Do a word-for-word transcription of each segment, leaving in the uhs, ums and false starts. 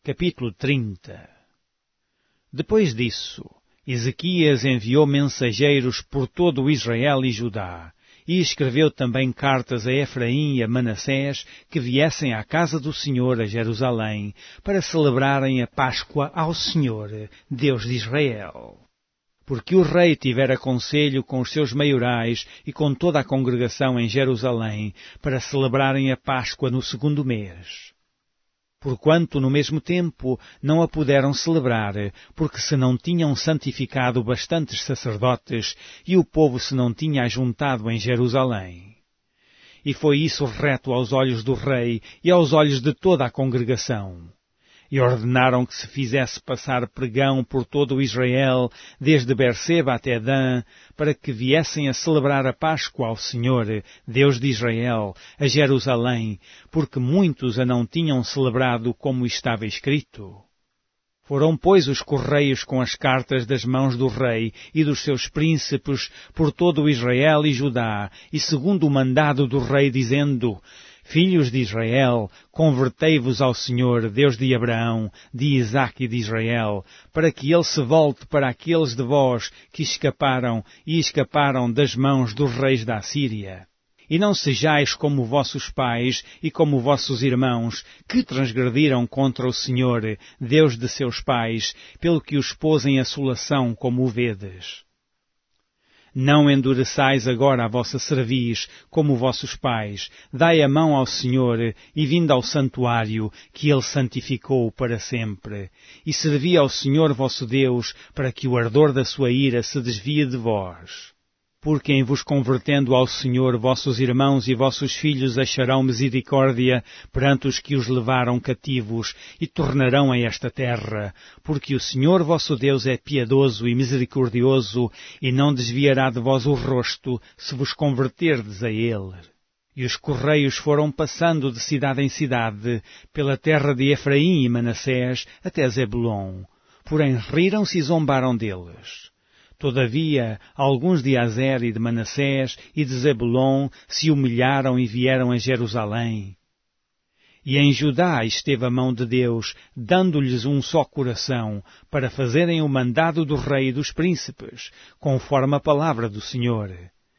Capítulo trinta. Depois disso, Ezequias enviou mensageiros por todo o Israel e Judá, e escreveu também cartas a Efraim e a Manassés que viessem à casa do Senhor a Jerusalém para celebrarem a Páscoa ao Senhor, Deus de Israel. Porque o rei tivera conselho com os seus maiorais e com toda a congregação em Jerusalém para celebrarem a Páscoa no segundo mês. Porquanto, no mesmo tempo, não a puderam celebrar, porque se não tinham santificado bastantes sacerdotes e o povo se não tinha ajuntado em Jerusalém. E foi isso reto aos olhos do rei e aos olhos de toda a congregação. E ordenaram que se fizesse passar pregão por todo o Israel, desde Berseba até Dan, para que viessem a celebrar a Páscoa ao Senhor, Deus de Israel, a Jerusalém, porque muitos a não tinham celebrado como estava escrito. Foram, pois, os correios com as cartas das mãos do rei e dos seus príncipes por todo o Israel e Judá, e segundo o mandado do rei, dizendo: Filhos de Israel, convertei-vos ao Senhor, Deus de Abraão, de Isaque e de Israel, para que ele se volte para aqueles de vós que escaparam e escaparam das mãos dos reis da Assíria. E não sejais como vossos pais e como vossos irmãos, que transgrediram contra o Senhor, Deus de seus pais, pelo que os pôs em assolação, como o vedes. Não endureçais agora a vossa cerviz, como vossos pais. Dai a mão ao Senhor, e vinde ao santuário, que Ele santificou para sempre. E servi ao Senhor vosso Deus, para que o ardor da sua ira se desvie de vós. Porque em vos convertendo ao Senhor, vossos irmãos e vossos filhos acharão misericórdia perante os que os levaram cativos e tornarão a esta terra, porque o Senhor vosso Deus é piedoso e misericordioso e não desviará de vós o rosto se vos converterdes a Ele. E os correios foram passando de cidade em cidade, pela terra de Efraim e Manassés até Zebulon. Porém riram-se e zombaram deles. Todavia, alguns de Azer e de Manassés e de Zebulon se humilharam e vieram a Jerusalém. E em Judá esteve a mão de Deus, dando-lhes um só coração, para fazerem o mandado do rei e dos príncipes, conforme a palavra do Senhor.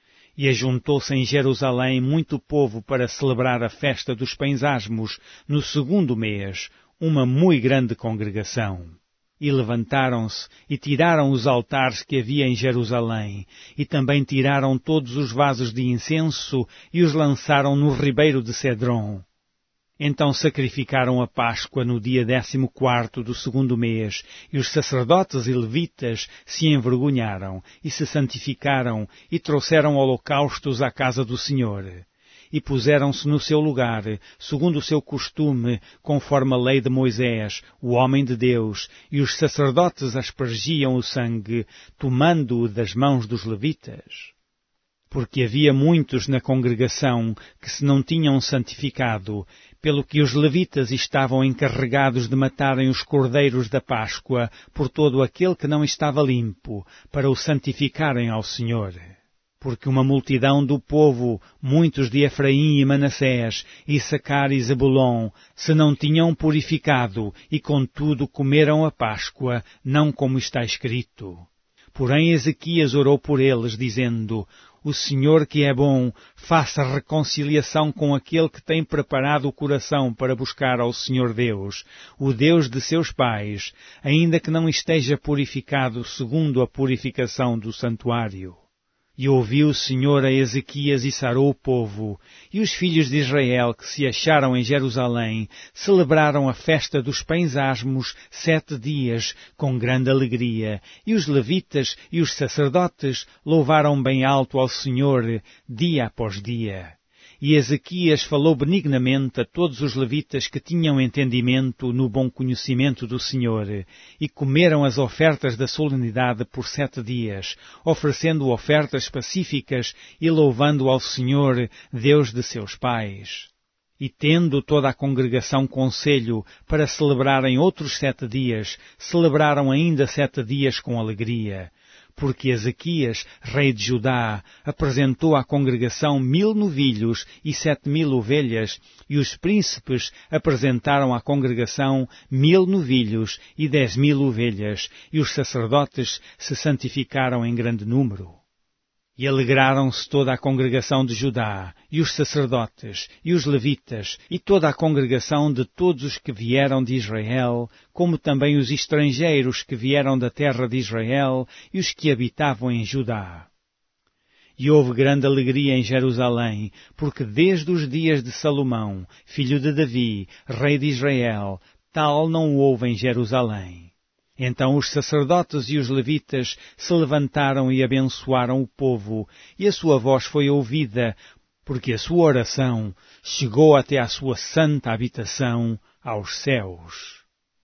E ajuntou-se em Jerusalém muito povo para celebrar a festa dos pães asmos, no segundo mês, uma muito grande congregação. E levantaram-se e tiraram os altares que havia em Jerusalém, e também tiraram todos os vasos de incenso e os lançaram no ribeiro de Cedron. Então sacrificaram a Páscoa no dia décimo quarto do segundo mês, e os sacerdotes e levitas se envergonharam e se santificaram e trouxeram holocaustos à casa do Senhor. E puseram-se no seu lugar, segundo o seu costume, conforme a lei de Moisés, o homem de Deus, e os sacerdotes aspergiam o sangue, tomando-o das mãos dos levitas. Porque havia muitos na congregação que se não tinham santificado, pelo que os levitas estavam encarregados de matarem os cordeiros da Páscoa por todo aquele que não estava limpo, para o santificarem ao Senhor. Porque uma multidão do povo, muitos de Efraim e Manassés, Issacar e Zebulon, se não tinham purificado, e contudo comeram a Páscoa, não como está escrito. Porém Ezequias orou por eles, dizendo: O Senhor que é bom, faça reconciliação com aquele que tem preparado o coração para buscar ao Senhor Deus, o Deus de seus pais, ainda que não esteja purificado segundo a purificação do santuário. E ouviu o Senhor a Ezequias e sarou o povo, e os filhos de Israel que se acharam em Jerusalém celebraram a festa dos pães asmos sete dias com grande alegria, e os levitas e os sacerdotes louvaram bem alto ao Senhor dia após dia. E Ezequias falou benignamente a todos os levitas que tinham entendimento no bom conhecimento do Senhor, e comeram as ofertas da solenidade por sete dias, oferecendo ofertas pacíficas e louvando ao Senhor, Deus de seus pais. E tendo toda a congregação conselho para celebrarem outros sete dias, celebraram ainda sete dias com alegria, porque Ezequias, rei de Judá, apresentou à congregação mil novilhos e sete mil ovelhas, e os príncipes apresentaram à congregação mil novilhos e dez mil ovelhas, e os sacerdotes se santificaram em grande número. E alegraram-se toda a congregação de Judá, e os sacerdotes, e os levitas, e toda a congregação de todos os que vieram de Israel, como também os estrangeiros que vieram da terra de Israel, e os que habitavam em Judá. E houve grande alegria em Jerusalém, porque desde os dias de Salomão, filho de Davi, rei de Israel, tal não houve em Jerusalém. Então os sacerdotes e os levitas se levantaram e abençoaram o povo, e a sua voz foi ouvida, porque a sua oração chegou até à sua santa habitação aos céus.